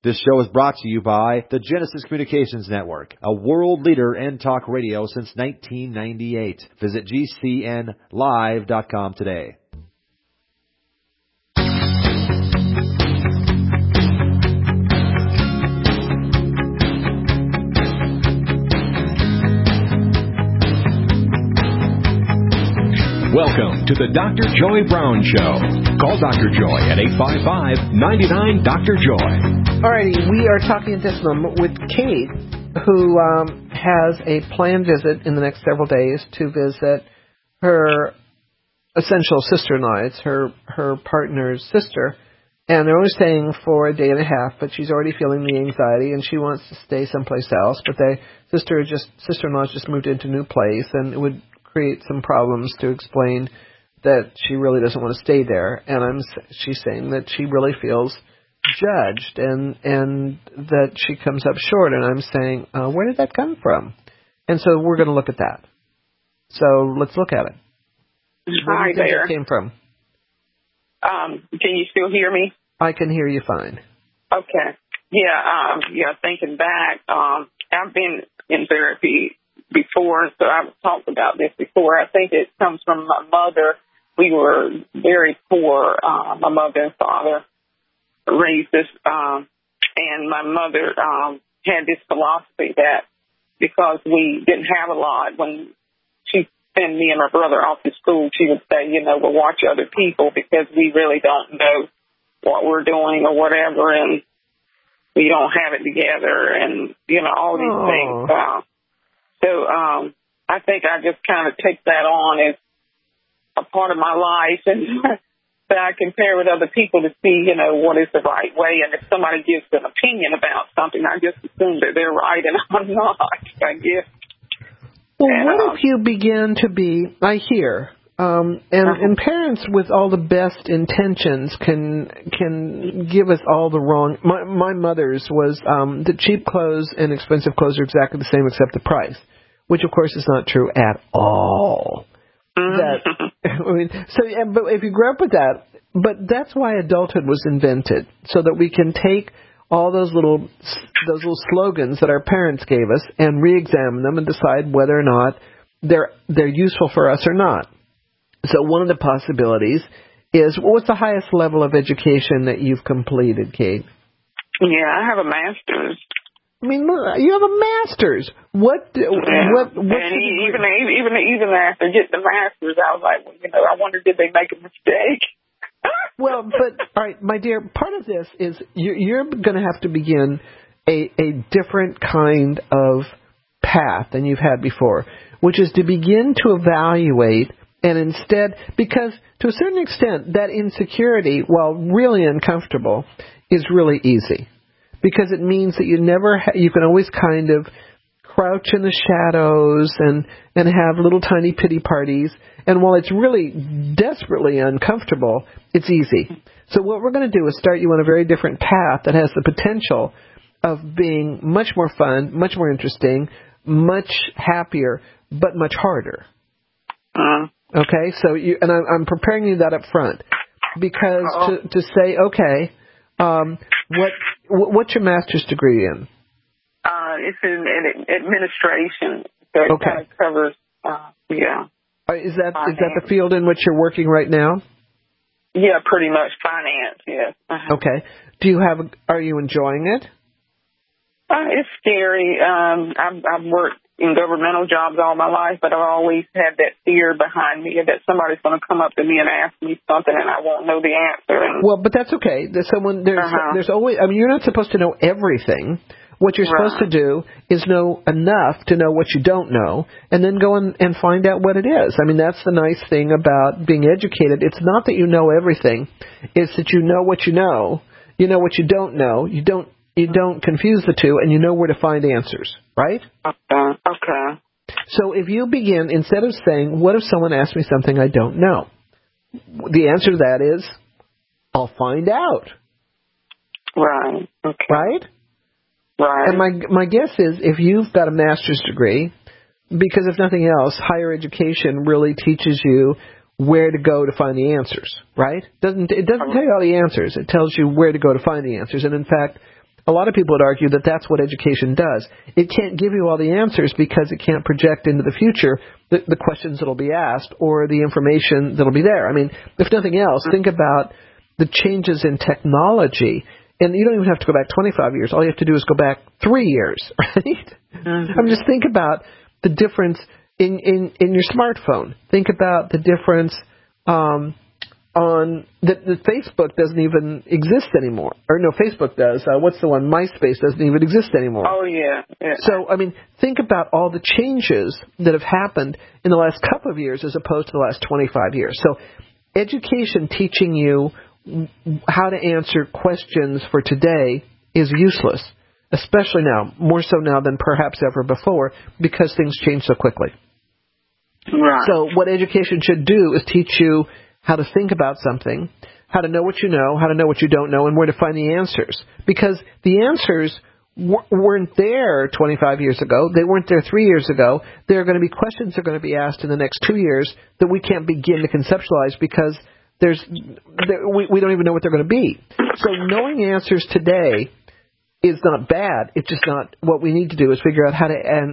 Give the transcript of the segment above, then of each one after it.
This show is brought to you by the Genesis Communications Network, a world leader in talk radio since 1998. Visit GCNlive.com today. Welcome to the Dr. Joy Brown Show. Call Dr. Joy at 855-99-DR-JOY. All righty, we are talking at this moment with Kate, who has a planned visit in the next several days to visit her essential sister-in-law. It's her partner's sister, and they're only staying for a day and a half, but she's already feeling the anxiety, and she wants to stay someplace else, but sister-in-law's just moved into a new place, and it would create some problems to explain that she really doesn't want to stay there, and she's saying that she really feels judged and that she comes up short, and I'm saying, where did that come from? And so we're going to look at that. So let's look at it. Hi there. Where that came from? Can you still hear me? I can hear you fine. Okay. Yeah, thinking back, I've been in therapy before, so I've talked about this before. I think it comes from my mother. We were very poor. My mother and father raised us, and my mother had this philosophy that because we didn't have a lot, when she sent me and my brother off to school, she would say, we'll watch other people because we really don't know what we're doing or whatever, and we don't have it together, and, all these things. So I think I just kind of take that on as a part of my life, and that I compare with other people to see, what is the right way. And if somebody gives an opinion about something, I just assume that they're right and I'm not, I guess. Well, what if you begin to be, I hear, and parents with all the best intentions can give us all the wrong. My mother's was the cheap clothes and expensive clothes are exactly the same except the price, which of course is not true at all. But if you grew up with that, but that's why adulthood was invented, so that we can take all those little slogans that our parents gave us and re-examine them and decide whether or not they're useful for us or not. So one of the possibilities is, what's the highest level of education that you've completed, Kate? Yeah, I have a master's. I mean, you have a master's. What? And even after getting the master's, I was like, I wonder, did they make a mistake? Well, but all right, my dear, part of this is you're going to have to begin a different kind of path than you've had before, which is to begin to evaluate. And instead, because to a certain extent, that insecurity, while really uncomfortable, is really easy. Because it means that you can always kind of crouch in the shadows and have little tiny pity parties. And while it's really desperately uncomfortable, it's easy. So what we're going to do is start you on a very different path that has the potential of being much more fun, much more interesting, much happier, but much harder. Okay, so I'm preparing you that up front because to say, okay, what's your master's degree in? It's in administration, so it kind of covers, Is that the field in which you're working right now? Yeah, pretty much finance. Yes. Okay. Are you enjoying it? It's scary. I've worked in governmental jobs all my life, but I've always had that fear behind me that somebody's going to come up to me and ask me something and I won't know the answer. Well, but that's okay. There's always, you're not supposed to know everything. What you're supposed to do is know enough to know what you don't know and then go and find out what it is. I mean, that's the nice thing about being educated. It's not that you know everything. It's that you know what you know what you don't know. You don't confuse the two, and you know where to find answers, right? Okay. So if you begin, instead of saying, what if someone asks me something I don't know? The answer to that is, I'll find out. Right. Okay. Right? Right. And my guess is if you've got a master's degree, because if nothing else, higher education really teaches you where to go to find the answers, right? It doesn't tell you all the answers. It tells you where to go to find the answers. And in fact, a lot of people would argue that that's what education does. It can't give you all the answers because it can't project into the future the questions that will be asked or the information that will be there. I mean, if nothing else, think about the changes in technology. And you don't even have to go back 25 years. All you have to do is go back 3 years, right? I mean, just think about the difference in your smartphone. Think about the difference on that Facebook doesn't even exist anymore. Or no, Facebook does. What's the one? MySpace doesn't even exist anymore. Oh, yeah. So, I mean, think about all the changes that have happened in the last couple of years as opposed to the last 25 years. So education teaching you how to answer questions for today is useless, especially now, more so now than perhaps ever before, because things change so quickly. Right. So what education should do is teach you how to think about something, how to know what you know, how to know what you don't know, and where to find the answers. Because the answers weren't there 25 years ago. They weren't there 3 years ago. There are going to be questions that are going to be asked in the next 2 years that we can't begin to conceptualize because we don't even know what they're going to be. So knowing answers today is not bad. It's just not what we need to do is figure out how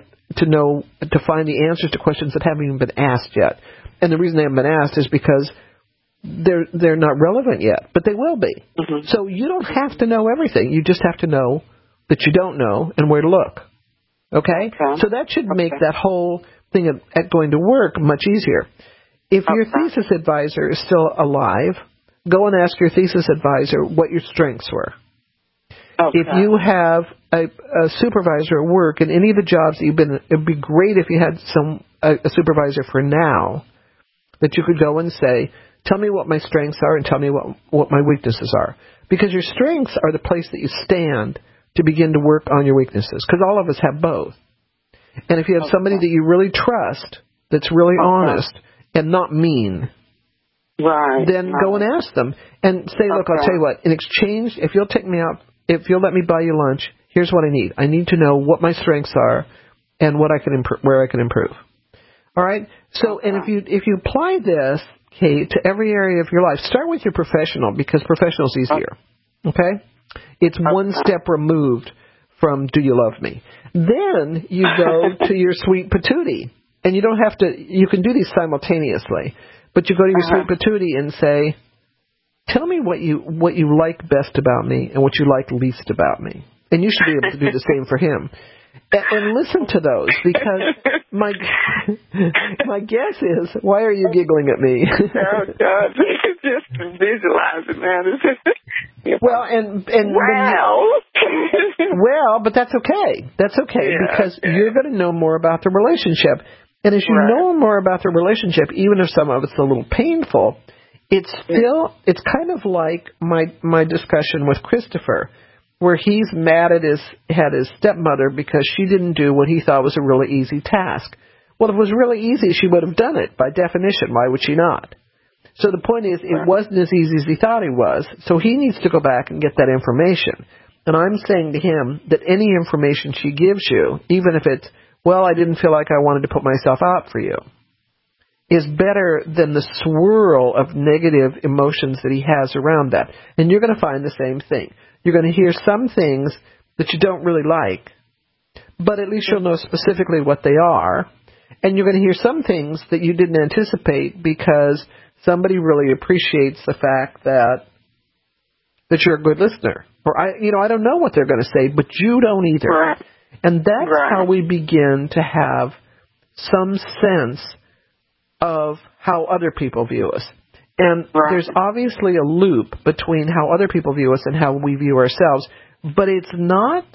to find the answers to questions that haven't even been asked yet. And the reason they haven't been asked is because they're not relevant yet, but they will be. Mm-hmm. So you don't have to know everything. You just have to know that you don't know and where to look. Okay? So that should make that whole thing at going to work much easier. If your thesis advisor is still alive, go and ask your thesis advisor what your strengths were. Okay. If you have a supervisor at work in any of the jobs that you've been, it would be great if you had a supervisor for now that you could go and say, tell me what my strengths are and tell me what my weaknesses are. Because your strengths are the place that you stand to begin to work on your weaknesses. Because all of us have both. And if you have somebody that you really trust, that's really honest, and not mean, then go and ask them and say, look, I'll tell you what, in exchange, if you'll take me out, if you'll let me buy you lunch, here's what I need. I need to know what my strengths are and what I can where I can improve. All right? So, and if you apply this, Kate, to every area of your life, start with your professional because professional is easier. Okay? It's one step removed from do you love me. Then you go to your sweet patootie. And you don't have to, you can do these simultaneously, but you go to your sweet patootie and say, tell me what you like best about me and what you like least about me. And you should be able to do the same for him. And listen to those, because my guess is, why are you giggling at me? Oh, God, just visualize it, man. Well, and well, but that's okay. That's okay, because you're going to know more about the relationship. And as you know more about the relationship, even if some of it's a little painful, it's kind of like my discussion with Christopher, where he's mad at his stepmother because she didn't do what he thought was a really easy task. Well, if it was really easy, she would have done it by definition. Why would she not? So the point is, it wasn't as easy as he thought it was. So he needs to go back and get that information. And I'm saying to him that any information she gives you, even if it's, well, I didn't feel like I wanted to put myself out for you, is better than the swirl of negative emotions that he has around that. And you're going to find the same thing. You're going to hear some things that you don't really like, but at least you'll know specifically what they are. And you're going to hear some things that you didn't anticipate because somebody really appreciates the fact that you're a good listener. Or I don't know what they're going to say, but you don't either. Right. And that's how we begin to have some sense of how other people view us. And there's obviously a loop between how other people view us and how we view ourselves, but it's not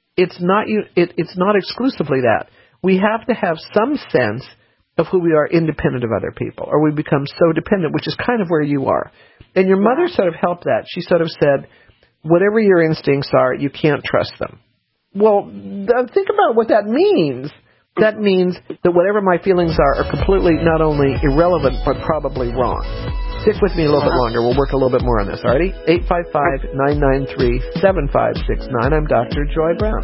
exclusively that. We have to have some sense of who we are independent of other people, or we become so dependent, which is kind of where you are. And your mother sort of helped that. She sort of said, whatever your instincts are, you can't trust them. Well, think about what that means. That means that whatever my feelings are completely not only irrelevant, but probably wrong. Stick with me a little bit longer. We'll work a little bit more on this, alrighty? 855-993-7569. I'm Dr. Joy Brown.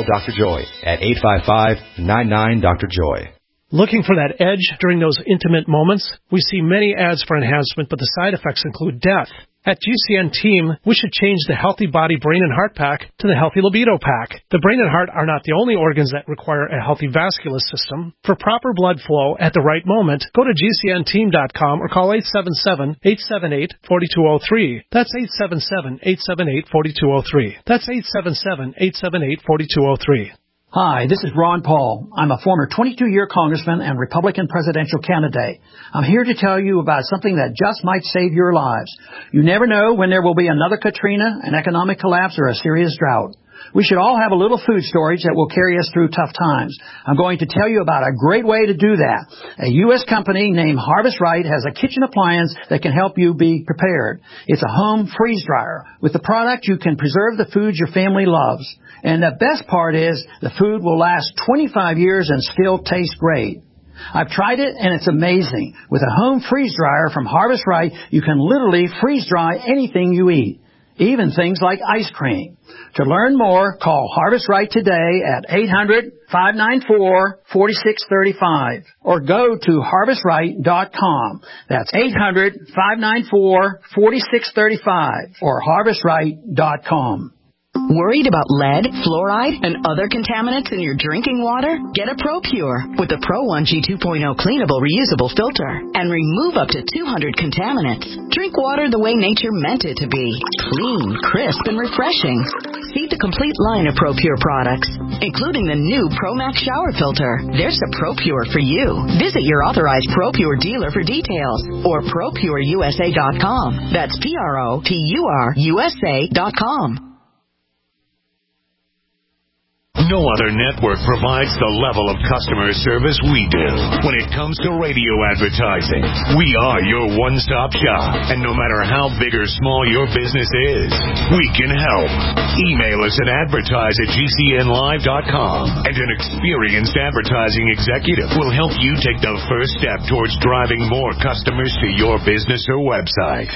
Dr. Joy at 855-99-DR-JOY. Looking for that edge during those intimate moments? We see many ads for enhancement, but the side effects include death. At GCN Team, we should change the Healthy Body, Brain, and Heart Pack to the Healthy Libido Pack. The brain and heart are not the only organs that require a healthy vascular system. For proper blood flow at the right moment, go to GCNteam.com or call 877-878-4203. That's 877-878-4203. That's 877-878-4203. Hi, this is Ron Paul. I'm a former 22-year congressman and Republican presidential candidate. I'm here to tell you about something that just might save your lives. You never know when there will be another Katrina, an economic collapse, or a serious drought. We should all have a little food storage that will carry us through tough times. I'm going to tell you about a great way to do that. A U.S. company named Harvest Right has a kitchen appliance that can help you be prepared. It's a home freeze dryer. With the product, you can preserve the foods your family loves. And the best part is the food will last 25 years and still taste great. I've tried it, and it's amazing. With a home freeze dryer from Harvest Right, you can literally freeze dry anything you eat, even things like ice cream. To learn more, call Harvest Right today at 800-594-4635 or go to harvestright.com. That's 800-594-4635 or harvestright.com. Worried about lead, fluoride, and other contaminants in your drinking water? Get a ProPure with the Pro1G 2.0 cleanable reusable filter and remove up to 200 contaminants. Drink water the way nature meant it to be. Clean, crisp, and refreshing. See the complete line of ProPure products, including the new ProMax shower filter. There's a ProPure for you. Visit your authorized ProPure dealer for details or ProPureUSA.com. That's ProPureUSA.com. No other network provides the level of customer service we do. When it comes to radio advertising, we are your one-stop shop. And no matter how big or small your business is, we can help. Email us at advertise@gcnlive.com, and an experienced advertising executive will help you take the first step towards driving more customers to your business or website.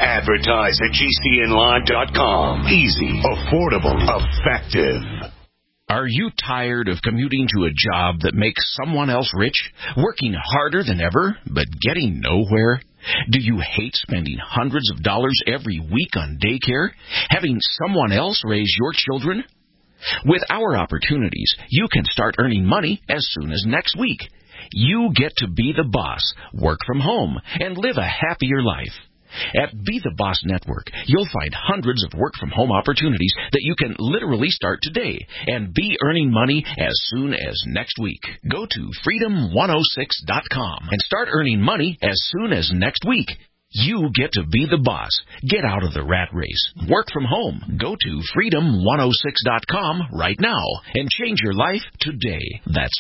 Advertise@gcnlive.com. Easy, affordable, effective. Are you tired of commuting to a job that makes someone else rich, working harder than ever, but getting nowhere? Do you hate spending hundreds of dollars every week on daycare, having someone else raise your children? With our opportunities, you can start earning money as soon as next week. You get to be the boss, work from home, and live a happier life. At Be the Boss Network, you'll find hundreds of work-from-home opportunities that you can literally start today and be earning money as soon as next week. Go to freedom106.com and start earning money as soon as next week. You get to be the boss. Get out of the rat race. Work from home. Go to freedom106.com right now and change your life today. That's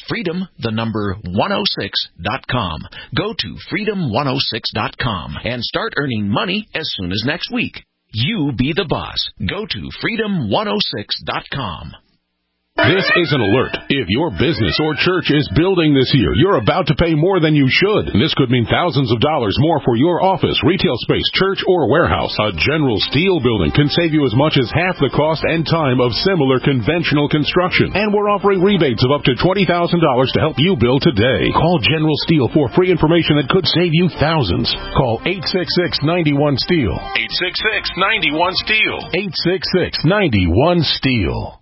freedom106.com. Go to freedom106.com and start earning money as soon as next week. You be the boss. Go to freedom106.com. This is an alert. If your business or church is building this year, you're about to pay more than you should. This could mean thousands of dollars more for your office, retail space, church, or warehouse. A General Steel building can save you as much as half the cost and time of similar conventional construction. And we're offering rebates of up to $20,000 to help you build today. Call General Steel for free information that could save you thousands. Call 866-91-STEEL. 866-91-STEEL. 866-91-STEEL.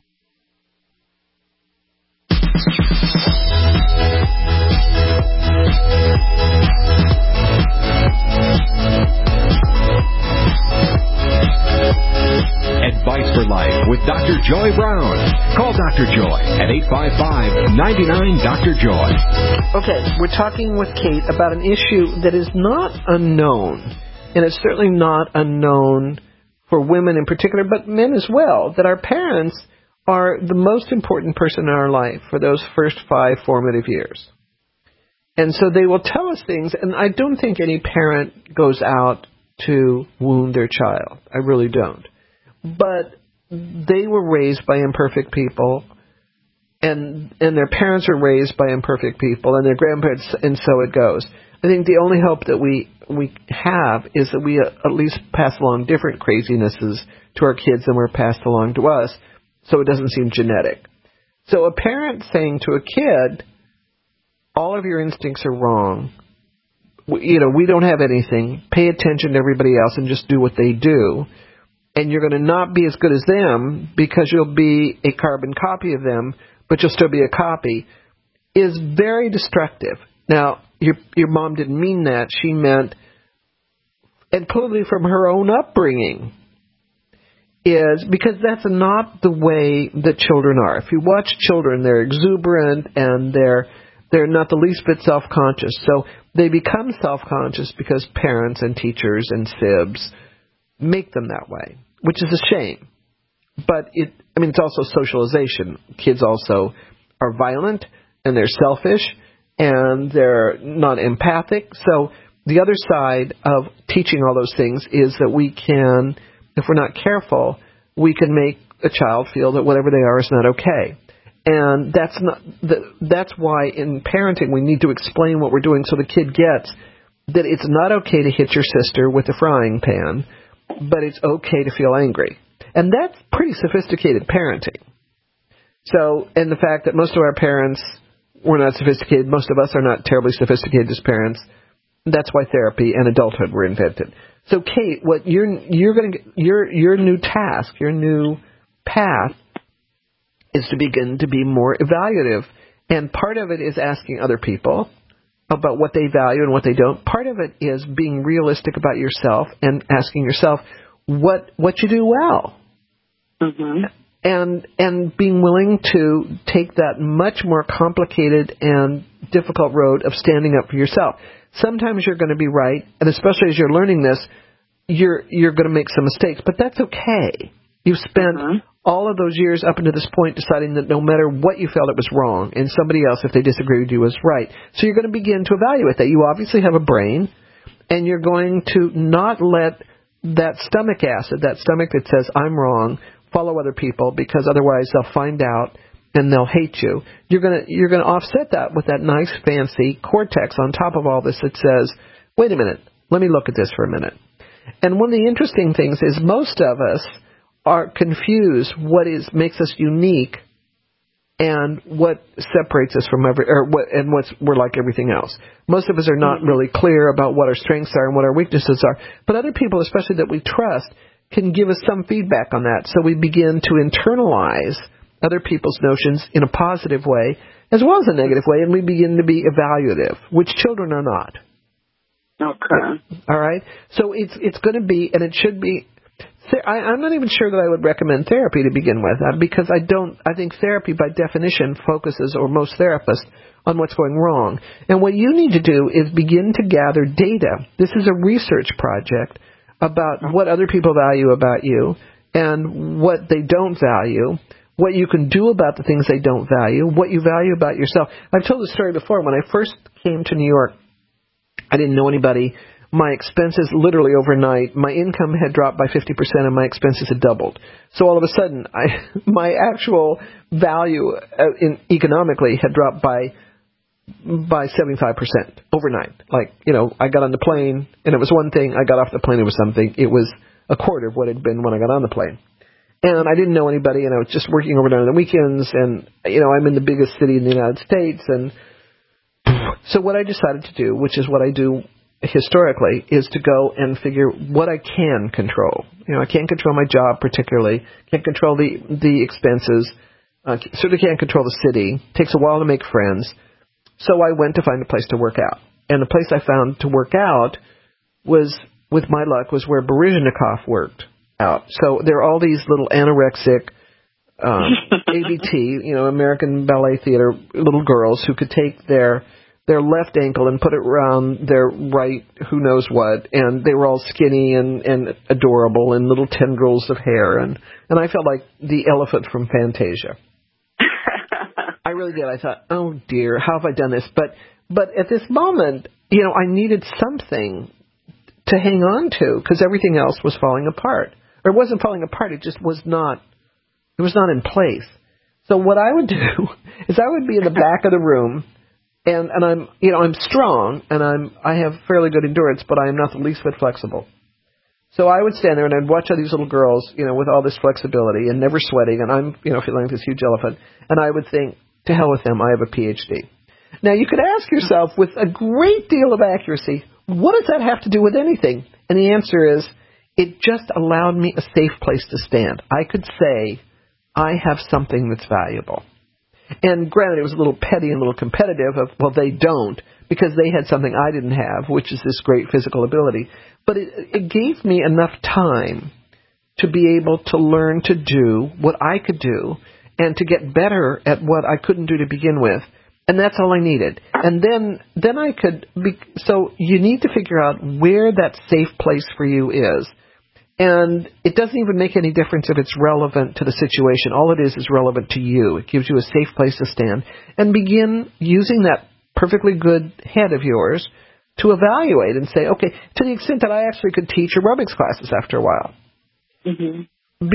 Advice for Life with Dr. Joy Brown. Call Dr. Joy at 855-99-DR-JOY. Okay, we're talking with Kate about an issue that is not unknown, and it's certainly not unknown for women in particular, but men as well, that our parents are the most important person in our life for those first 5 formative years. And so they will tell us things, and I don't think any parent goes out to wound their child. I really don't. But they were raised by imperfect people, and their parents are raised by imperfect people, and their grandparents, and so it goes. I think the only hope that we have is that we at least pass along different crazinesses to our kids than were passed along to us, so it doesn't seem genetic. So a parent saying to a kid, all of your instincts are wrong. We don't have anything. Pay attention to everybody else and just do what they do. And you're going to not be as good as them because you'll be a carbon copy of them, but you'll still be a copy, is very destructive. Now, your mom didn't mean that. She meant, and clearly from her own upbringing, is because that's not the way that children are. If you watch children, they're exuberant and they're not the least bit self-conscious. So they become self-conscious because parents and teachers and sibs make them that way, which is a shame. But it's also socialization. Kids also are violent and they're selfish and they're not empathic. So the other side of teaching all those things is that we can, if we're not careful, we can make a child feel that whatever they are is not okay. And that's why in parenting we need to explain what we're doing so the kid gets that it's not okay to hit your sister with a frying pan, but it's okay to feel angry. And that's pretty sophisticated parenting. So, and the fact that most of our parents were not sophisticated, most of us are not terribly sophisticated as parents, that's why therapy and adulthood were invented. So, Kate, what your new task, your new path, is to begin to be more evaluative. And part of it is asking other people about what they value and what they don't. Part of it is being realistic about yourself and asking yourself what you do well. Mm-hmm. And being willing to take that much more complicated and difficult road of standing up for yourself. Sometimes you're going to be right, and especially as you're learning this, you're going to make some mistakes, but that's okay. You've spent all of those years up until this point deciding that no matter what you felt, it was wrong, and somebody else, if they disagree with you, was right. So you're going to begin to evaluate that. You obviously have a brain, and you're going to not let that stomach acid, that stomach that says, I'm wrong, follow other people, because otherwise they'll find out and they'll hate you. You're going to offset that with that nice, fancy cortex on top of all this that says, wait a minute, let me look at this for a minute. And one of the interesting things is most of us are confused what makes us unique and what separates us from we're like everything else. Most of us are not really clear about what our strengths are and what our weaknesses are. But other people, especially that we trust, can give us some feedback on that. So we begin to internalize other people's notions in a positive way as well as a negative way, and we begin to be evaluative, which children are not. Okay. All right? So it's going to be, and it should be, I'm not even sure that I would recommend therapy to begin with, because I think therapy by definition focuses, or most therapists, on what's going wrong. And what you need to do is begin to gather data. This is a research project about what other people value about you and what they don't value, what you can do about the things they don't value, what you value about yourself. I've told this story before. When I first came to New York, I didn't know anybody. My expenses, literally overnight, my income had dropped by 50% and my expenses had doubled. So all of a sudden, my actual value economically had dropped by 75% overnight. Like, I got on the plane and it was one thing. I got off the plane, it was something. It was a quarter of what it had been when I got on the plane. And I didn't know anybody, and I was just working overnight on the weekends, and, I'm in the biggest city in the United States. And so what I decided to do, which is what I do historically, is to go and figure what I can control. I can't control my job particularly, can't control the expenses, certainly can't control the city. It takes a while to make friends. So I went to find a place to work out. And the place I found to work out was, with my luck, was where Baryshnikov worked out. So there are all these little anorexic ABT, American Ballet Theater little girls who could take their left ankle and put it around their right who knows what, and they were all skinny and adorable and little tendrils of hair, and I felt like the elephant from Fantasia. I really did. I thought, oh dear, how have I done this? But at this moment, I needed something to hang on to because everything else was falling apart. Or it wasn't falling apart, it just was not in place. So what I would do is I would be in the back of the room, and I'm strong, and I have fairly good endurance, but I am not the least bit flexible. So I would stand there and I'd watch all these little girls, with all this flexibility and never sweating, and I'm, feeling like this huge elephant, and I would think, to hell with them, I have a PhD. Now, you could ask yourself with a great deal of accuracy, what does that have to do with anything? And the answer is, it just allowed me a safe place to stand. I could say, I have something that's valuable. And granted, it was a little petty and a little competitive of, well, they don't, because they had something I didn't have, which is this great physical ability. But it gave me enough time to be able to learn to do what I could do and to get better at what I couldn't do to begin with. And that's all I needed. And then I could so you need to figure out where that safe place for you is. And it doesn't even make any difference if it's relevant to the situation. All it is relevant to you. It gives you a safe place to stand. And begin using that perfectly good head of yours to evaluate and say, okay, to the extent that I actually could teach aerobics classes after a while. Mm-hmm.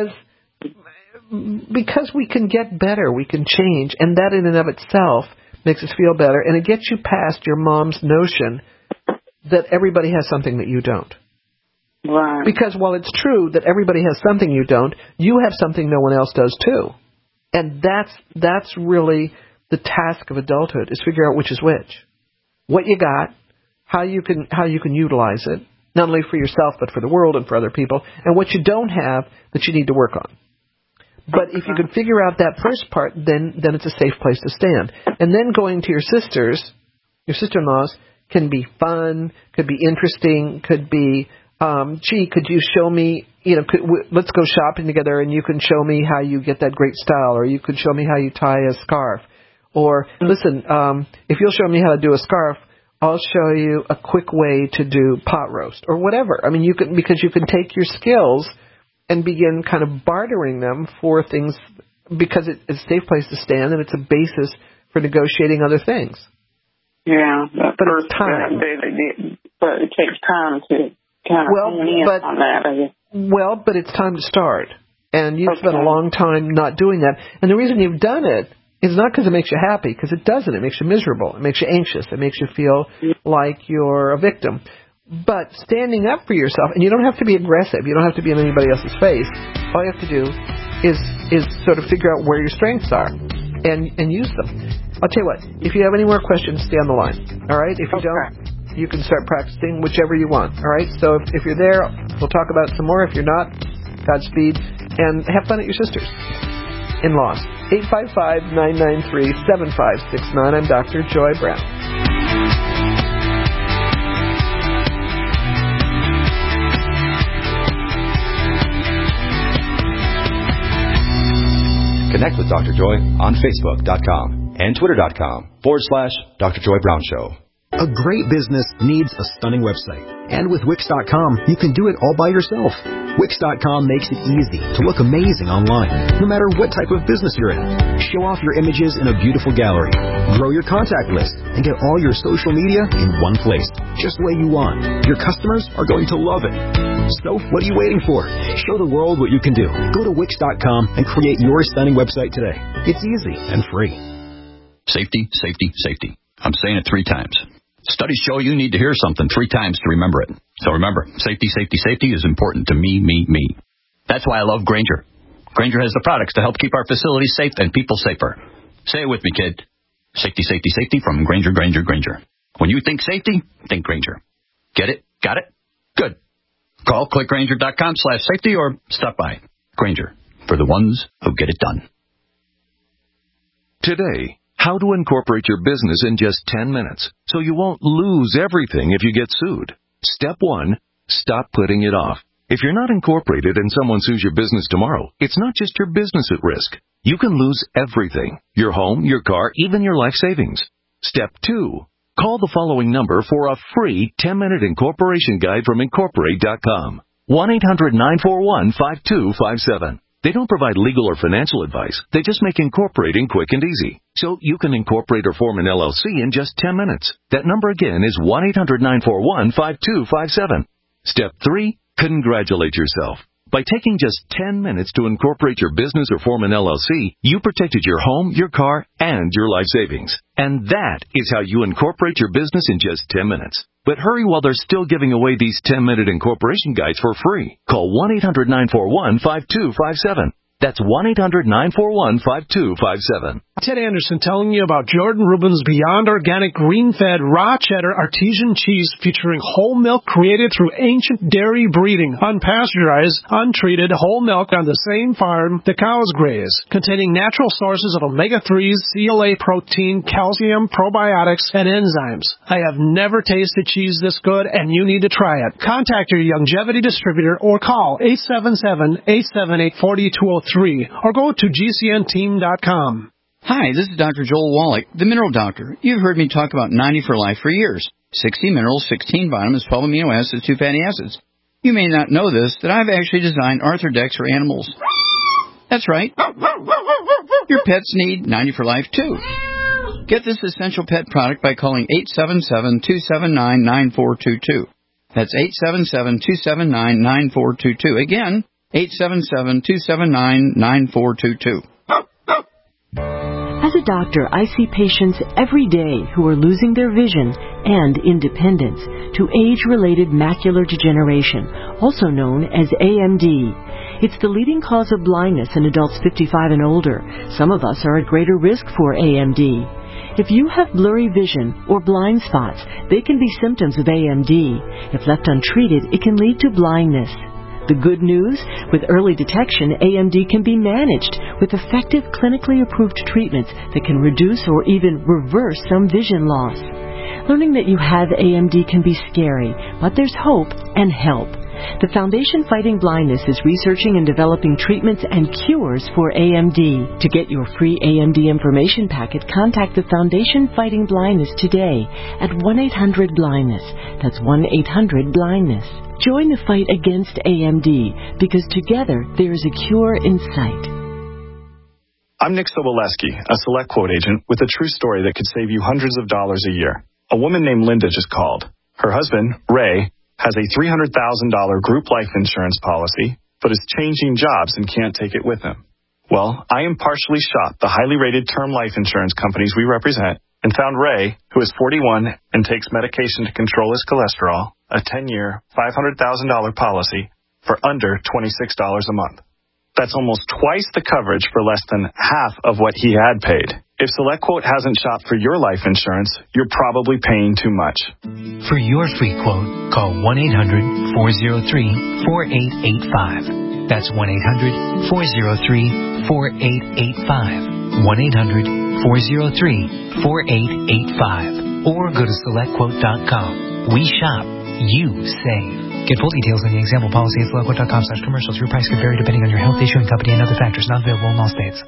Because we can get better, we can change, and that in and of itself makes us feel better, and it gets you past your mom's notion that everybody has something that you don't. Right. Because while it's true that everybody has something you don't, you have something no one else does too. And that's really the task of adulthood, is figure out which is which. What you got, how you can utilize it, not only for yourself but for the world and for other people, and what you don't have that you need to work on. But if you can figure out that first part, then it's a safe place to stand. And then going to your sisters, your sister-in-laws, can be fun, could be interesting, could be, could you show me, let's go shopping together and you can show me how you get that great style, or you could show me how you tie a scarf. Or, listen, if you'll show me how to do a scarf, I'll show you a quick way to do pot roast, or whatever. I mean, because you can take your skills and begin kind of bartering them for things, because it's a safe place to stand and it's a basis for negotiating other things. Yeah, but it's time. But it takes time to kind of hone in on that, I guess. Well, but it's time to start. And you've spent a long time not doing that. And the reason you've done it is not because it makes you happy, because it doesn't. It makes you miserable. It makes you anxious. It makes you feel like you're a victim. But standing up for yourself, and you don't have to be aggressive. You don't have to be in anybody else's face. All you have to do is sort of figure out where your strengths are and use them. I'll tell you what, if you have any more questions, stay on the line. All right? If you don't, you can start practicing whichever you want. All right? So if you're there, we'll talk about it some more. If you're not, Godspeed. And have fun at your sisters. In-laws. 855-993-7569. I'm Dr. Joy Brown. Connect with Dr. Joy on Facebook.com and Twitter.com/Dr. Joy Brown Show. A great business needs a stunning website. And with Wix.com, you can do it all by yourself. Wix.com makes it easy to look amazing online, no matter what type of business you're in. Show off your images in a beautiful gallery. Grow your contact list and get all your social media in one place, just the way you want. Your customers are going to love it. So, what are you waiting for? Show the world what you can do. Go to Wix.com and create your stunning website today. It's easy and free. Safety, safety, safety. I'm saying it 3 times. Studies show you need to hear something 3 times to remember it. So remember, safety, safety, safety is important to me. That's why I love Grainger. Grainger has the products to help keep our facilities safe and people safer. Say it with me, kid. Safety, safety, safety from Grainger, Grainger, Grainger. When you think safety, think Grainger. Get it? Got it? Good. Call clickgrainger.com/safety or stop by. Grainger, for the ones who get it done. Today, how to incorporate your business in just 10 minutes so you won't lose everything if you get sued. Step 1, stop putting it off. If you're not incorporated and someone sues your business tomorrow, it's not just your business at risk. You can lose everything: your home, your car, even your life savings. Step 2, call the following number for a free 10-minute incorporation guide from Incorporate.com. 1-800-941-5257. They don't provide legal or financial advice. They just make incorporating quick and easy. So you can incorporate or form an LLC in just 10 minutes. That number again is 1-800-941-5257. Step 3, congratulate yourself. By taking just 10 minutes to incorporate your business or form an LLC, you protected your home, your car, and your life savings. And that is how you incorporate your business in just 10 minutes. But hurry while they're still giving away these 10-minute incorporation guides for free. Call 1-800-941-5257. That's 1-800-941-5257. Ted Anderson telling you about Jordan Rubin's Beyond Organic Green-Fed Raw Cheddar Artesian Cheese featuring whole milk created through ancient dairy breeding, unpasteurized, untreated whole milk on the same farm the cows graze, containing natural sources of omega-3s, CLA protein, calcium, probiotics, and enzymes. I have never tasted cheese this good, and you need to try it. Contact your Youngevity distributor or call 877-878-4203 or go to GCNteam.com. Hi, this is Dr. Joel Wallach, the Mineral Doctor. You've heard me talk about 90 for Life for years. 60 minerals, 16 vitamins, 12 amino acids, 2 fatty acids. You may not know this, that I've actually designed Arthrodex for animals. That's right. Your pets need 90 for Life, too. Get this essential pet product by calling 877-279-9422. That's 877-279-9422. Again, 877-279-9422. As a doctor, I see patients every day who are losing their vision and independence to age-related macular degeneration, also known as AMD. It's the leading cause of blindness in adults 55 and older. Some of us are at greater risk for AMD. If you have blurry vision or blind spots, they can be symptoms of AMD. If left untreated, it can lead to blindness. The good news, with early detection, AMD can be managed with effective clinically approved treatments that can reduce or even reverse some vision loss. Learning that you have AMD can be scary, but there's hope and help. The Foundation Fighting Blindness is researching and developing treatments and cures for AMD. To get your free AMD information packet, contact the Foundation Fighting Blindness today at 1-800-BLINDNESS. That's 1-800-BLINDNESS. Join the fight against AMD, because together there is a cure in sight. I'm Nick Soboleski, a Select Quote agent with a true story that could save you hundreds of dollars a year. A woman named Linda just called. Her husband, Ray, has a $300,000 group life insurance policy, but is changing jobs and can't take it with him. Well, I impartially shopped the highly rated term life insurance companies we represent and found Ray, who is 41 and takes medication to control his cholesterol, a 10-year, $500,000 policy for under $26 a month. That's almost twice the coverage for less than half of what he had paid. If SelectQuote hasn't shopped for your life insurance, you're probably paying too much. For your free quote, call 1-800-403-4885. That's 1-800-403-4885. 1-800-403-4885. Or go to SelectQuote.com. We shop, you save. Get full details on the example policy at SelectQuote.com/commercials. Your price could vary depending on your health, issuing company, and other factors. Not available in all states.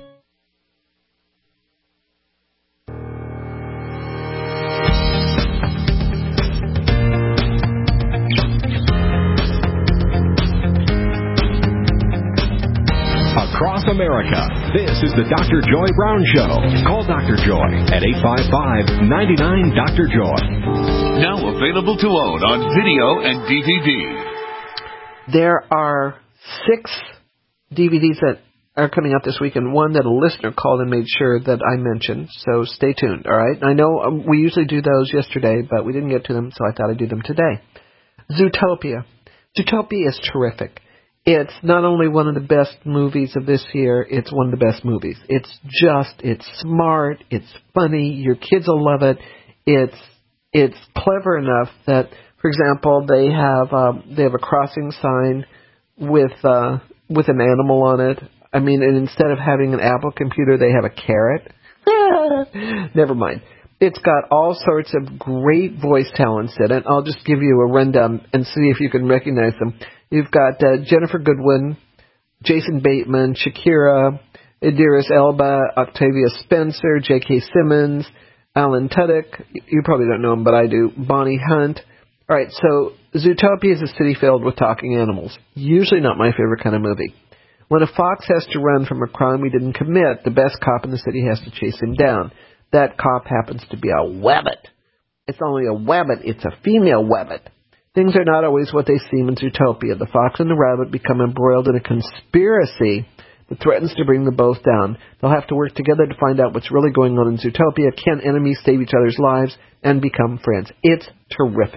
Across America, this is the Dr. Joy Brown Show. Call Dr. Joy at 855-99-DR-JOY. Now available to own on video and DVD. There are 6 DVDs that are coming out this week, and one that a listener called and made sure that I mentioned. So stay tuned, all right? I know we usually do those yesterday, but we didn't get to them, so I thought I'd do them today. Zootopia. Zootopia is terrific. It's not only one of the best movies of this year, it's one of the best movies. It's smart, it's funny, your kids will love it. It's clever enough that, for example, they have a crossing sign with an animal on it. I mean, and instead of having an Apple computer, they have a carrot. Never mind. It's got all sorts of great voice talents in it. I'll just give you a rundown and see if you can recognize them. You've got Jennifer Goodwin, Jason Bateman, Shakira, Idris Elba, Octavia Spencer, J.K. Simmons, Alan Tudyk. You probably don't know him, but I do. Bonnie Hunt. All right, so Zootopia is a city filled with talking animals. Usually not my favorite kind of movie. When a fox has to run from a crime he didn't commit, the best cop in the city has to chase him down. That cop happens to be a wabbit. It's only a wabbit. It's a female wabbit. Things are not always what they seem in Zootopia. The fox and the rabbit become embroiled in a conspiracy that threatens to bring them both down. They'll have to work together to find out what's really going on in Zootopia. Can enemies save each other's lives and become friends? It's terrific.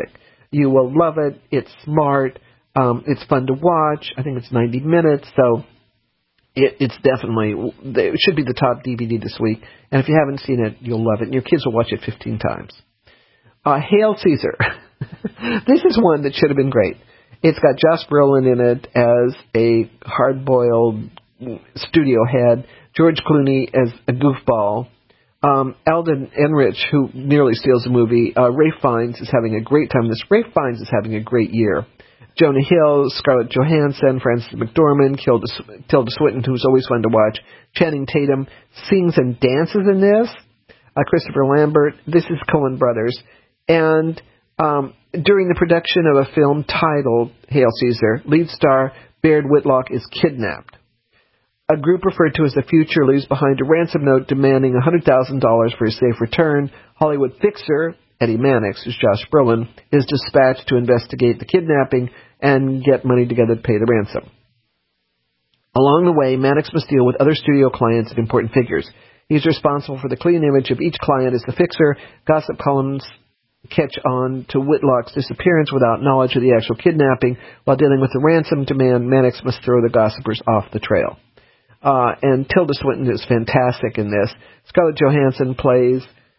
You will love it. It's smart. It's fun to watch. I think it's 90 minutes, so it's definitely, it should be the top DVD this week. And if you haven't seen it, you'll love it. And your kids will watch it 15 times. Hail Caesar. This is one that should have been great. It's got Josh Brolin in it as a hard-boiled studio head, George Clooney as a goofball, Alden Ehrenreich, who nearly steals the movie. Ralph Fiennes is having a great time. Ralph Fiennes is having a great year. Jonah Hill, Scarlett Johansson, Frances McDormand, Tilda Swinton, who's always fun to watch. Channing Tatum sings and dances in this. Christopher Lambert. This is Coen Brothers. And during the production of a film titled Hail Caesar, lead star Baird Whitlock is kidnapped. A group referred to as the Future leaves behind a ransom note demanding $100,000 for his safe return. Hollywood fixer Eddie Mannix, who's Josh Brolin, is dispatched to investigate the kidnapping and get money together to pay the ransom. Along the way, Mannix must deal with other studio clients and important figures. He's responsible for the clean image of each client as the fixer. Gossip columns catch on to Whitlock's disappearance without knowledge of the actual kidnapping. While dealing with the ransom demand, Mannix must throw the gossipers off the trail. And Tilda Swinton is fantastic in this. Scarlett Johansson plays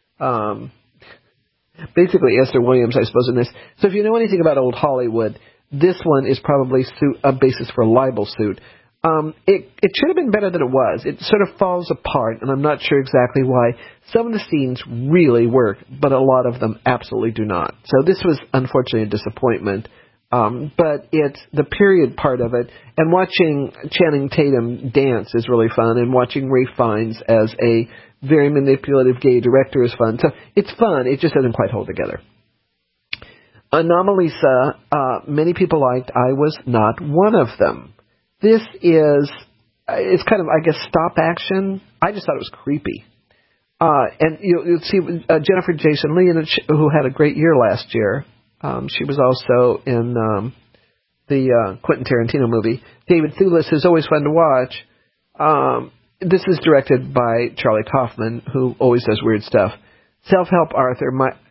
basically Esther Williams, I suppose, in this. So if you know anything about old Hollywood, this one is probably a basis for a libel suit. It should have been better than it was. It sort of falls apart, and I'm not sure exactly why. Some of the scenes really work, but a lot of them absolutely do not. So this was, unfortunately, a disappointment. But it's the period part of it, and watching Channing Tatum dance is really fun, and watching Ralph Fiennes as a very manipulative gay director is fun. So it's fun, it just doesn't quite hold together. Anomalisa, many people liked. I was not one of them. This is, it's kind of, I guess, stop action. I just thought it was creepy. And you'll see Jennifer Jason Leigh, who had a great year last year. She was also in the Quentin Tarantino movie. David Thewlis is always fun to watch. This is directed by Charlie Kaufman, who always does weird stuff. Self-help author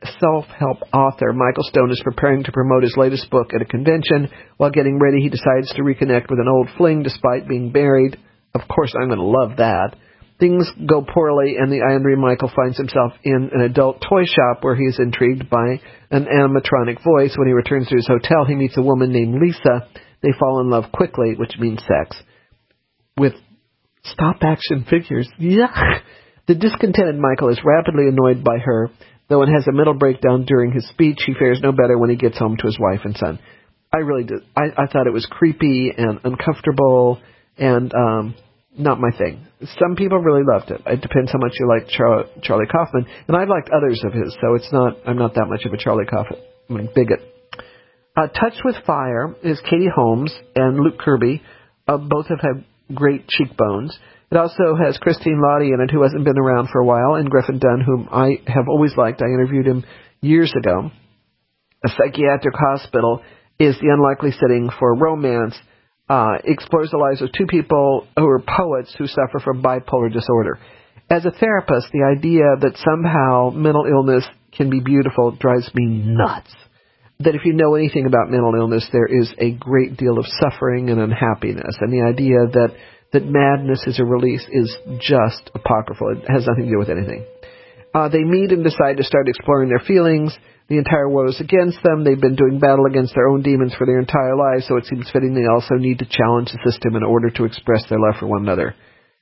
Michael Stone is preparing to promote his latest book at a convention. While getting ready, he decides to reconnect with an old fling despite being married. Of course, I'm going to love that. Things go poorly, and the angry Michael finds himself in an adult toy shop where he is intrigued by an animatronic voice. When he returns to his hotel, he meets a woman named Lisa. They fall in love quickly, which means sex, with stop-action figures. Yuck! The discontented Michael is rapidly annoyed by her, though it has a mental breakdown during his speech. He fares no better when he gets home to his wife and son. I really did. I thought it was creepy and uncomfortable and not my thing. Some people really loved it. It depends how much you like Charlie Kaufman, and I've liked others of his, so I'm not that much of a Charlie Kaufman bigot. Touched with Fire is Katie Holmes and Luke Kirby. Both have had great cheekbones. It also has Christine Lottie in it, who hasn't been around for a while, and Griffin Dunn, whom I have always liked. I interviewed him years ago. A psychiatric hospital is the unlikely setting for romance. Explores the lives of two people who are poets who suffer from bipolar disorder. As a therapist, the idea that somehow mental illness can be beautiful drives me nuts. That if you know anything about mental illness, there is a great deal of suffering and unhappiness. And the idea that madness is a release is just apocryphal. It has nothing to do with anything. They meet and decide to start exploring their feelings. The entire world is against them. They've been doing battle against their own demons for their entire lives, so it seems fitting they also need to challenge the system in order to express their love for one another.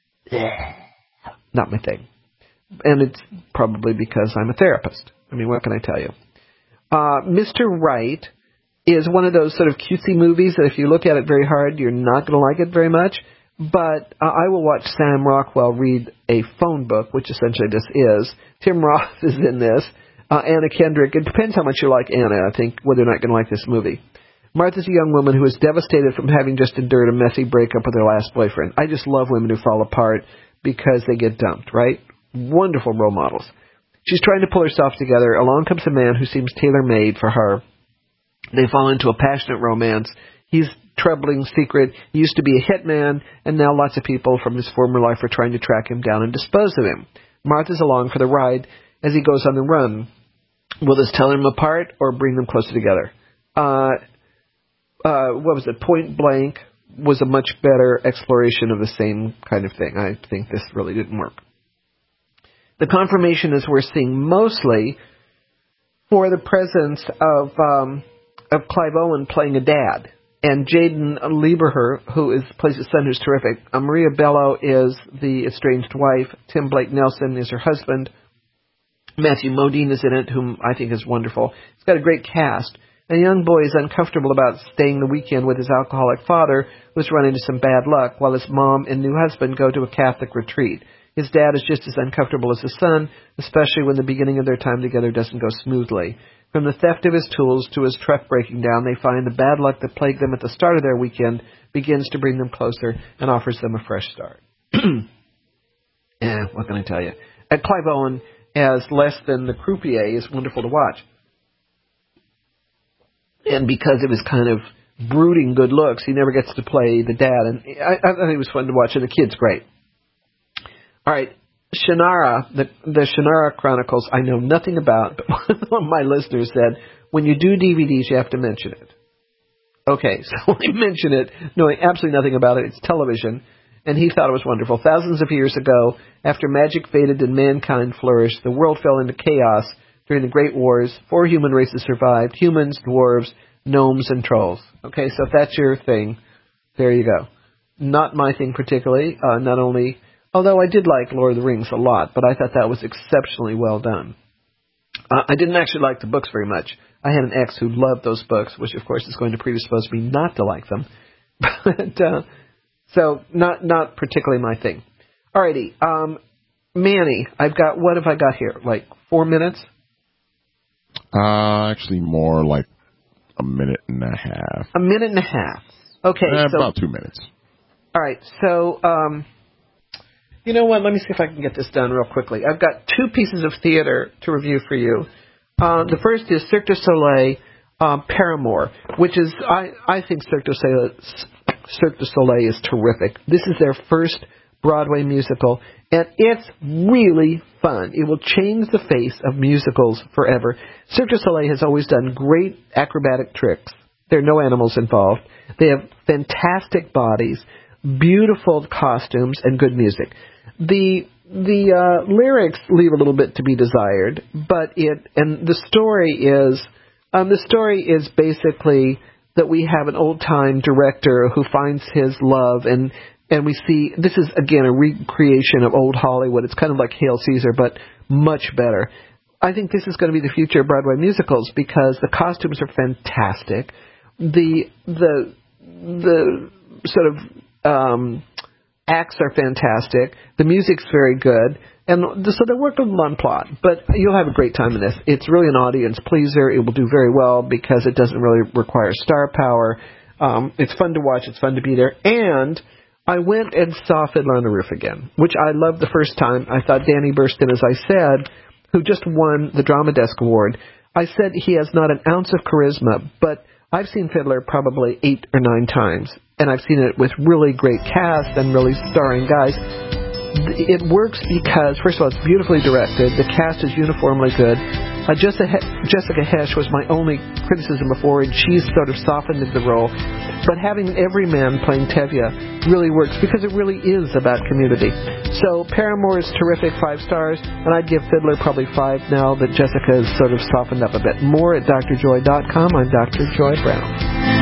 Not my thing. And it's probably because I'm a therapist. I mean, what can I tell you? Mr. Right is one of those sort of cutesy movies that if you look at it very hard, you're not going to like it very much. But I will watch Sam Rockwell read a phone book, which essentially this is. Tim Roth is in this. Anna Kendrick. It depends how much you like Anna, I think, whether or not you're going to like this movie. Martha's a young woman who is devastated from having just endured a messy breakup with her last boyfriend. I just love women who fall apart because they get dumped, right? Wonderful role models. She's trying to pull herself together. Along comes a man who seems tailor-made for her. They fall into a passionate romance. He's troubling secret. He used to be a hitman, and now lots of people from his former life are trying to track him down and dispose of him. Martha's along for the ride as he goes on the run. Will this tear them apart or bring them closer together? what was it? Point Blank was a much better exploration of the same kind of thing. I think this really didn't work. The confirmation is we're seeing mostly for the presence of Clive Owen playing a dad, and Jaden Lieberher, who plays his son, who's terrific. Maria Bello is the estranged wife. Tim Blake Nelson is her husband. Matthew Modine is in it, whom I think is wonderful. It's got a great cast. And a young boy is uncomfortable about staying the weekend with his alcoholic father, who's run into some bad luck, while his mom and new husband go to a Catholic retreat. His dad is just as uncomfortable as his son, especially when the beginning of their time together doesn't go smoothly. From the theft of his tools to his truck breaking down, they find the bad luck that plagued them at the start of their weekend begins to bring them closer and offers them a fresh start. What can I tell you? Clive Owen as less than the croupier is wonderful to watch. And because of his kind of brooding good looks, he never gets to play the dad. And I think it was fun to watch, and the kid's great. All right, Shannara, the Shannara Chronicles, I know nothing about, but one of my listeners said, when you do DVDs, you have to mention it. Okay, so I mention it, knowing absolutely nothing about it. It's television, and he thought it was wonderful. Thousands of years ago, after magic faded and mankind flourished, the world fell into chaos during the Great Wars. 4 human races survived: humans, dwarves, gnomes, and trolls. Okay, so if that's your thing, there you go. Not my thing particularly, not only... Although I did like Lord of the Rings a lot, but I thought that was exceptionally well done. I didn't actually like the books very much. I had an ex who loved those books, which of course is going to predispose me not to like them. But so not particularly my thing. Alrighty, Manny, what have I got here? Like 4 minutes? Actually more like a minute and a half. A minute and a half. Okay. About 2 minutes. All right, so... you know what? Let me see if I can get this done real quickly. I've got 2 pieces of theater to review for you. The first is Cirque du Soleil, Paramore, which is, I think Cirque du Soleil is terrific. This is their first Broadway musical, and it's really fun. It will change the face of musicals forever. Cirque du Soleil has always done great acrobatic tricks. There are no animals involved. They have fantastic bodies, beautiful costumes, and good music. The lyrics leave a little bit to be desired, but the story is basically that we have an old time director who finds his love, and we see this is again a recreation of old Hollywood. It's kind of like Hail Caesar, but much better. I think this is going to be the future of Broadway musicals because the costumes are fantastic. The sort of acts are fantastic. The music's very good. And so they're working on plot. But you'll have a great time in this. It's really an audience pleaser. It will do very well because it doesn't really require star power. It's fun to watch. It's fun to be there. And I went and saw Fiddler on the Roof again, which I loved the first time. I thought Danny Burston, as I said, who just won the Drama Desk Award, I said he has not an ounce of charisma, but I've seen Fiddler probably 8 or 9 times, and I've seen it with really great cast and really starring guys. It works because, first of all, it's beautifully directed. The cast is uniformly good. Jessica Hesch was my only criticism before, and she's sort of softened into the role. But having an everyman playing Tevye really works because it really is about community. So Paramore is terrific, 5 stars, and I'd give Fiddler probably 5 now that Jessica has sort of softened up a bit. More at drjoy.com. I'm Dr. Joy Brown.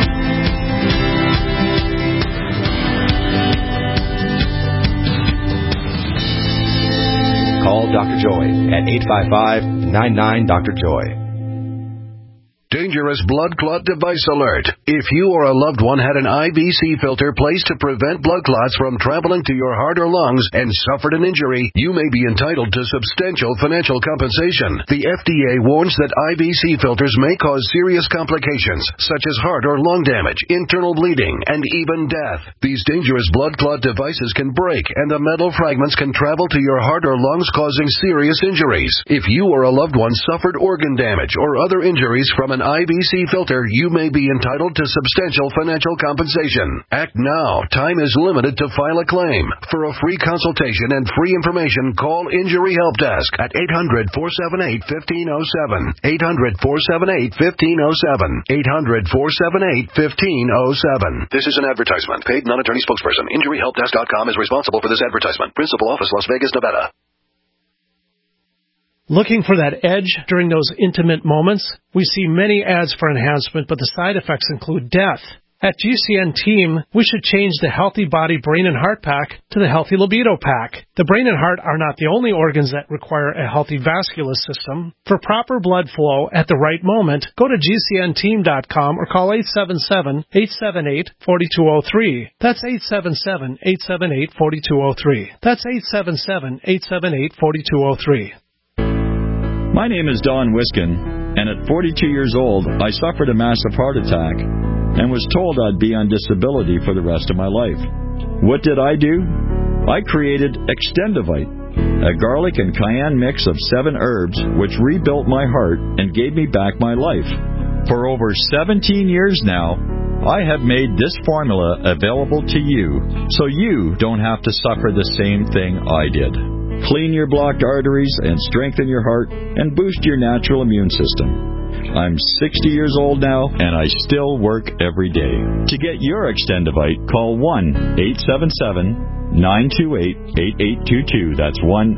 Call Dr. Joy at 855-99-DR-JOY. Dangerous blood clot device alert. If you or a loved one had an IVC filter placed to prevent blood clots from traveling to your heart or lungs and suffered an injury, you may be entitled to substantial financial compensation. The FDA warns that IVC filters may cause serious complications, such as heart or lung damage, internal bleeding, and even death. These dangerous blood clot devices can break, and the metal fragments can travel to your heart or lungs, causing serious injuries. If you or a loved one suffered organ damage or other injuries from an IBC filter, you may be entitled to substantial financial compensation. Act now. Time is limited to file a claim. For a free consultation and free information, call Injury Help Desk at 800-478-1507. 800-478-1507. 800-478-1507. This is an advertisement. Paid non-attorney spokesperson. InjuryHelpDesk.com is responsible for this advertisement. Principal office, Las Vegas, Nevada. Looking for that edge during those intimate moments? We see many ads for enhancement, but the side effects include death. At GCN Team, we should change the Healthy Body, Brain, and Heart Pack to the Healthy Libido Pack. The brain and heart are not the only organs that require a healthy vascular system. For proper blood flow at the right moment, go to GCNteam.com or call 877-878-4203. That's 877-878-4203. That's 877-878-4203. My name is Don Wiskin, and at 42 years old, I suffered a massive heart attack and was told I'd be on disability for the rest of my life. What did I do? I created Extendivite, a garlic and cayenne mix of 7 herbs which rebuilt my heart and gave me back my life. For over 17 years now, I have made this formula available to you so you don't have to suffer the same thing I did. Clean your blocked arteries and strengthen your heart and boost your natural immune system. I'm 60 years old now, and I still work every day. To get your Extendivite, call 1-877-928-8822. That's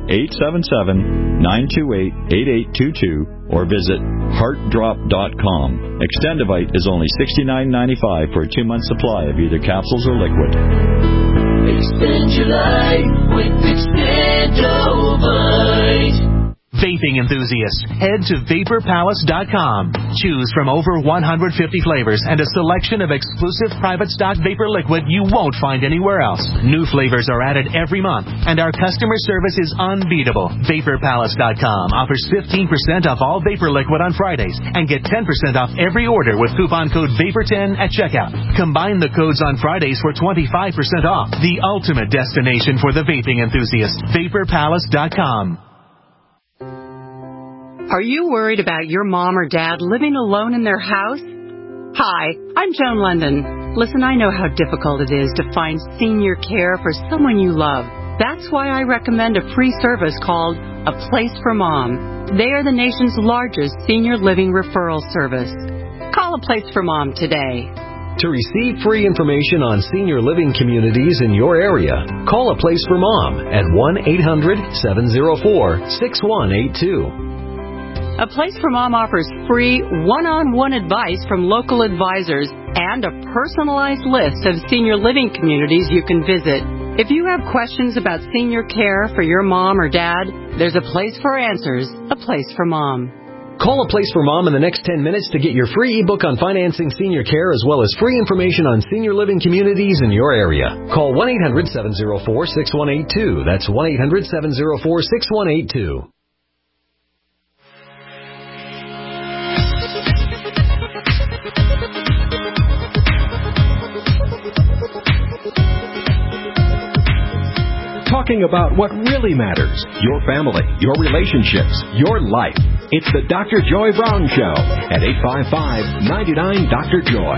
1-877-928-8822. Or visit heartdrop.com. Extendivite is only $69.95 for a 2-month supply of either capsules or liquid. Extend your life with Extendivite. Vaping enthusiasts, head to VaporPalace.com. Choose from over 150 flavors and a selection of exclusive private stock vapor liquid you won't find anywhere else. New flavors are added every month, and our customer service is unbeatable. VaporPalace.com offers 15% off all vapor liquid on Fridays and get 10% off every order with coupon code VAPOR10 at checkout. Combine the codes on Fridays for 25% off. The ultimate destination for the vaping enthusiast. VaporPalace.com. Are you worried about your mom or dad living alone in their house? Hi, I'm Joan London. Listen, I know how difficult it is to find senior care for someone you love. That's why I recommend a free service called A Place for Mom. They are the nation's largest senior living referral service. Call A Place for Mom today. To receive free information on senior living communities in your area, call A Place for Mom at 1-800-704-6182. A Place for Mom offers free one-on-one advice from local advisors and a personalized list of senior living communities you can visit. If you have questions about senior care for your mom or dad, there's a place for answers, A Place for Mom. Call A Place for Mom in the next 10 minutes to get your free ebook on financing senior care as well as free information on senior living communities in your area. Call 1-800-704-6182. That's 1-800-704-6182. Talking about what really matters, your family, your relationships, your life. It's the Dr. Joy Brown Show at 855-99-DR-JOY.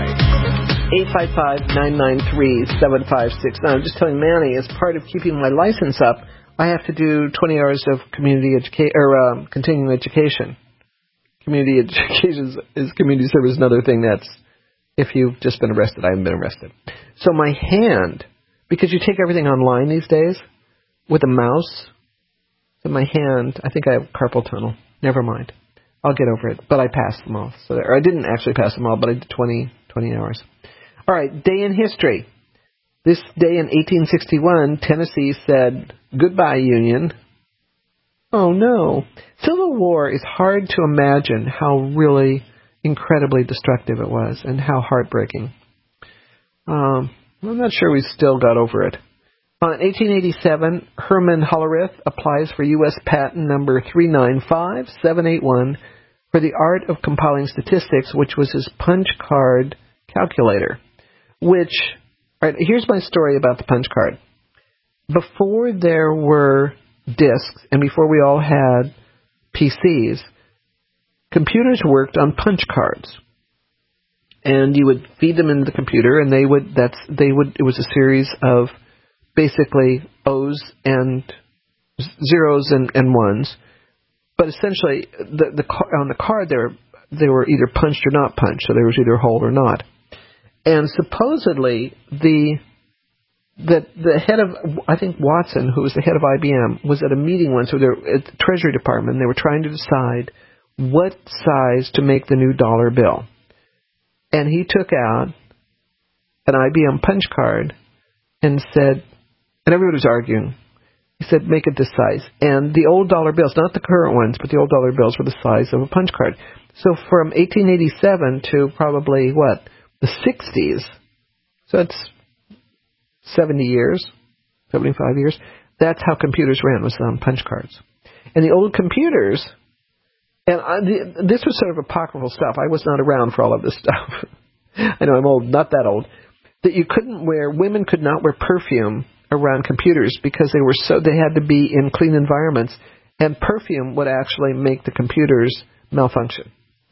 855-993-7569. I'm just telling Manny, as part of keeping my license up, I have to do 20 hours of continuing education. Community education is community service, another thing that's, if you've just been arrested, I haven't been arrested. So my hand, because you take everything online these days, with a mouse, in my hand, I think I have carpal tunnel. Never mind. I'll get over it. But I passed them all. So I didn't actually pass them all, but I did 20 hours. All right, day in history. This day in 1861, Tennessee said, "Goodbye, Union." Oh, no. Civil War is hard to imagine how really incredibly destructive it was and how heartbreaking. I'm not sure we still got over it. In 1887, Herman Hollerith applies for U.S. patent number 395781 for the art of compiling statistics, which was his punch card calculator. Here's my story about the punch card. Before there were disks and before we all had PCs, computers worked on punch cards. and you would feed them into the computer, and it was a series of basically O's and zeros and ones, but essentially on the card they were either punched or not punched, so there was either hold or not. And supposedly the head of, I think Watson, who was the head of IBM, was at a meeting once at the Treasury Department, and they were trying to decide what size to make the new dollar bill. And he took out an IBM punch card and said, and everybody was arguing, he said, make it this size. And the old dollar bills, not the current ones, but the old dollar bills were the size of a punch card. So from 1887 to probably, the 60s, so it's 70 years, 75 years, that's how computers ran, was on punch cards. And the old computers, and this was sort of apocryphal stuff. I was not around for all of this stuff. I know I'm old, not that old. That women could not wear perfume around computers because they had to be in clean environments, and perfume would actually make the computers malfunction.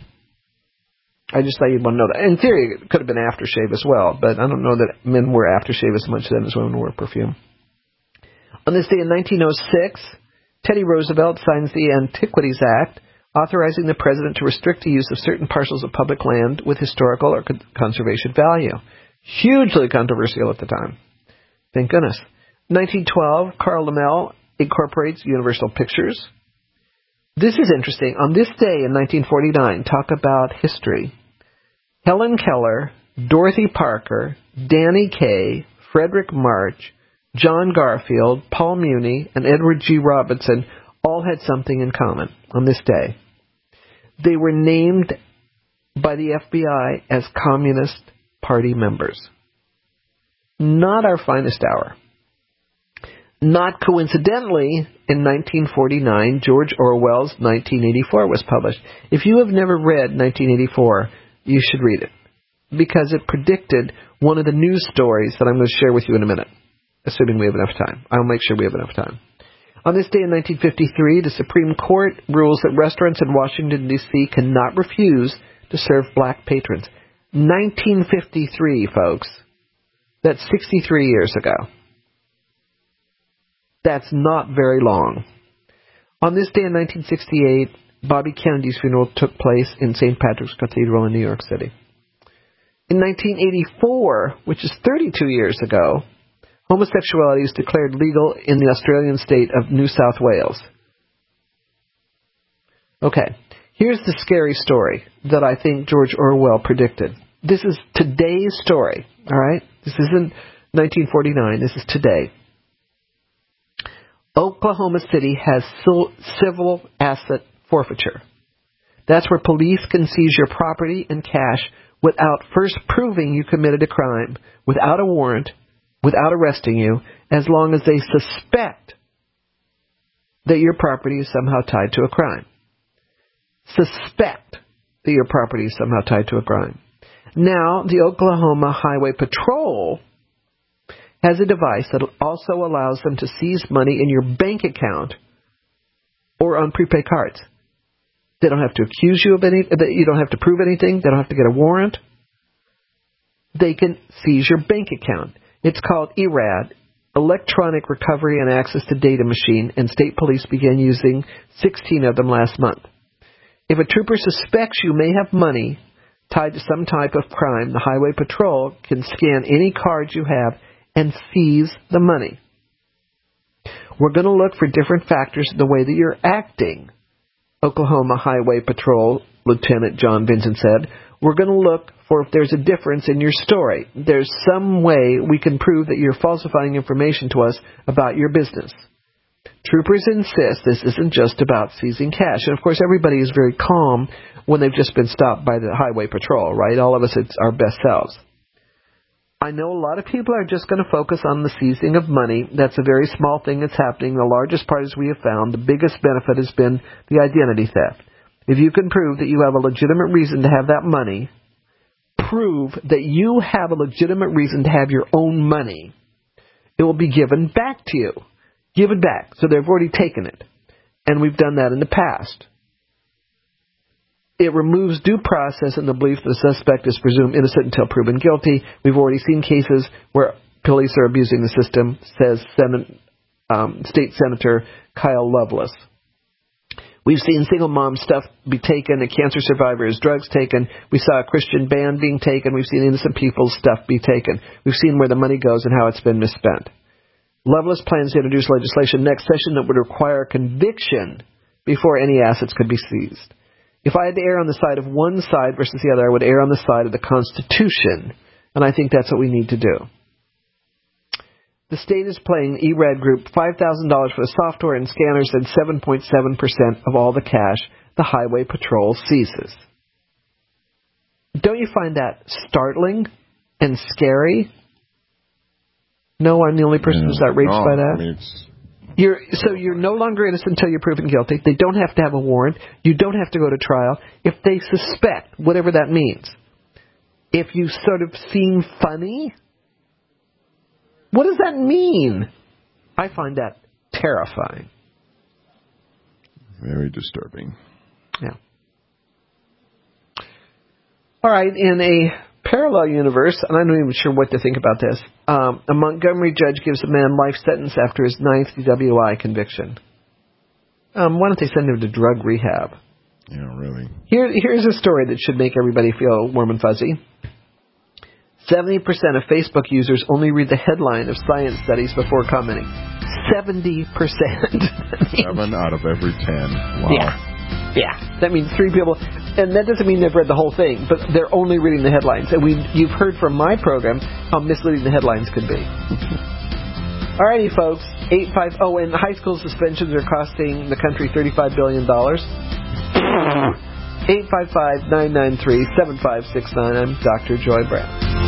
I just thought you'd want to know that. In theory, it could have been aftershave as well, but I don't know that men wear aftershave as much then as women wear perfume. On this day in 1906, Teddy Roosevelt signs the Antiquities Act, authorizing the president to restrict the use of certain parcels of public land with historical or conservation value. Hugely controversial at the time. Thank goodness. 1912, Carl Laemmle incorporates Universal Pictures. This is interesting. On this day in 1949, talk about history. Helen Keller, Dorothy Parker, Danny Kaye, Frederick March, John Garfield, Paul Muni, and Edward G. Robinson all had something in common on this day. They were named by the FBI as Communist Party members. Not our finest hour. Not coincidentally, in 1949, George Orwell's 1984 was published. If you have never read 1984, you should read it, because it predicted one of the news stories that I'm going to share with you in a minute, assuming we have enough time. I'll make sure we have enough time. On this day in 1953, the Supreme Court rules that restaurants in Washington, D.C. cannot refuse to serve black patrons. 1953, folks. That's 63 years ago. That's not very long. On this day in 1968, Bobby Kennedy's funeral took place in St. Patrick's Cathedral in New York City. In 1984, which is 32 years ago, homosexuality is declared legal in the Australian state of New South Wales. Okay, here's the scary story that I think George Orwell predicted. This is today's story, all right? This isn't 1949, this is today. Oklahoma City has civil asset forfeiture. That's where police can seize your property and cash without first proving you committed a crime, without a warrant, without arresting you, as long as they suspect that your property is somehow tied to a crime. Suspect that your property is somehow tied to a crime. Now, the Oklahoma Highway Patrol has a device that also allows them to seize money in your bank account or on prepaid cards. They don't have to accuse you of anything. You don't have to prove anything. They don't have to get a warrant. They can seize your bank account. It's called ERAD, Electronic Recovery and Access to Data Machine, and state police began using 16 of them last month. If a trooper suspects you may have money tied to some type of crime, the Highway Patrol can scan any card you have and seize the money. We're going to look for different factors in the way that you're acting, Oklahoma Highway Patrol Lieutenant John Vincent said. We're going to look for if there's a difference in your story. There's some way we can prove that you're falsifying information to us about your business. Troopers insist this isn't just about seizing cash. And, of course, everybody is very calm when they've just been stopped by the Highway Patrol, right? All of us, it's our best selves. I know a lot of people are just going to focus on the seizing of money. That's a very small thing that's happening. The largest part, as we have found, the biggest benefit has been the identity theft. If you can prove that you have a legitimate reason to have that money, prove that you have a legitimate reason to have your own money, it will be given back to you. Give it back. So they've already taken it. And we've done that in the past. it removes due process in the belief that the suspect is presumed innocent until proven guilty. We've already seen cases where police are abusing the system, says State Senator Kyle Loveless. We've seen single mom stuff be taken, a cancer survivor's drugs taken. We saw a Christian band being taken. We've seen innocent people's stuff be taken. We've seen where the money goes and how it's been misspent. Loveless plans to introduce legislation next session that would require conviction before any assets could be seized. If I had to err on the side of one side versus the other, I would err on the side of the Constitution, and I think that's what we need to do. The state is paying E-Red Group $5,000 for the software and scanners and 7.7% of all the cash the Highway Patrol seizes. Don't you find that startling and scary? No, I'm the only person who's outraged by that. I mean, You're no longer innocent until you're proven guilty. They don't have to have a warrant. You don't have to go to trial. If they suspect, whatever that means, if you sort of seem funny, what does that mean? I find that terrifying. Very disturbing. Yeah. All right, in a parallel universe, and I'm not even sure what to think about this, a Montgomery judge gives a man life sentence after his 9th DWI conviction. Why don't they send him to drug rehab? Yeah, really. Here's a story that should make everybody feel warm and fuzzy. 70% of Facebook users only read the headline of science studies before commenting. 70%. 7 out of every 10. Wow. Yeah. That means 3 people. And that doesn't mean they've read the whole thing, but they're only reading the headlines. And you've heard from my program how misleading the headlines can be. Alrighty, folks. 850. Oh, and high school suspensions are costing the country $35 billion. 855-993-7569. I'm Dr. Joy Brown.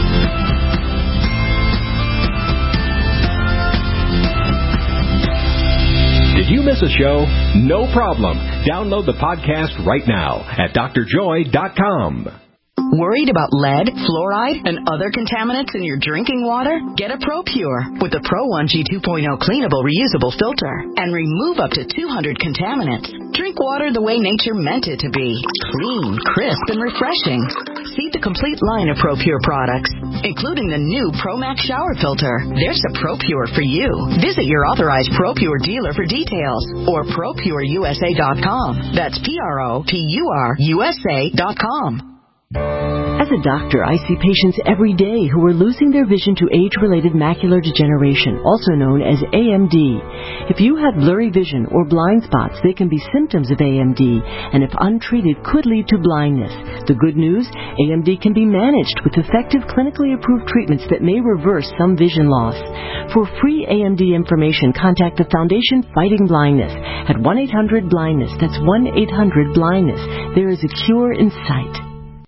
Did you miss a show? No problem. Download the podcast right now at drjoy.com. Worried about lead, fluoride, and other contaminants in your drinking water? Get a ProPure with the Pro 1G 2.0 cleanable reusable filter and remove up to 200 contaminants. Drink water the way nature meant it to be. Clean, crisp, and refreshing. See the complete line of ProPure products, including the new ProMax shower filter. There's a ProPure for you. Visit your authorized ProPure dealer for details or ProPureUSA.com. That's ProPureUSA.com. As a doctor, I see patients every day who are losing their vision to age-related macular degeneration, also known as AMD. If you have blurry vision or blind spots, they can be symptoms of AMD, and if untreated, could lead to blindness. The good news, AMD can be managed with effective clinically approved treatments that may reverse some vision loss. For free AMD information, contact the Foundation Fighting Blindness at 1-800-BLINDNESS. That's 1-800-BLINDNESS. There is a cure in sight.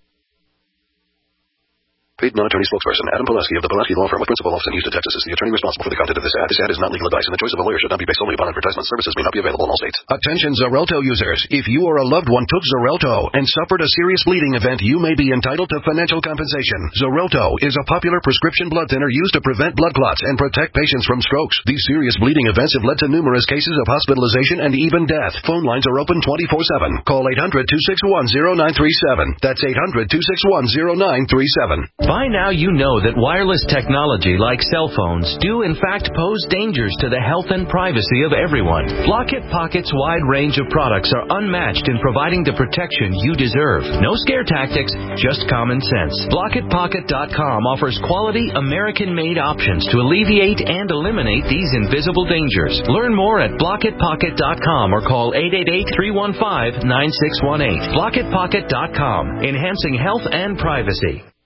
Paid non-attorney spokesperson Adam Pulaski of the Pulaski Law Firm with principal office in Houston, Texas is the attorney responsible for the content of this ad. This ad is not legal advice, and the choice of a lawyer should not be based solely upon advertisement. Services may not be available in all states. Attention Xarelto users. If you or a loved one took Xarelto and suffered a serious bleeding event, you may be entitled to financial compensation. Xarelto is a popular prescription blood thinner used to prevent blood clots and protect patients from strokes. These serious bleeding events have led to numerous cases of hospitalization and even death. Phone lines are open 24/7. Call 800-261-0937. That's 800-261-0937. By now you know that wireless technology like cell phones do in fact pose dangers to the health and privacy of everyone. Blockit Pocket's wide range of products are unmatched in providing the protection you deserve. No scare tactics, just common sense. BlockitPocket.com offers quality American-made options to alleviate and eliminate these invisible dangers. Learn more at BlockitPocket.com or call 888-315-9618. BlockitPocket.com, enhancing health and privacy.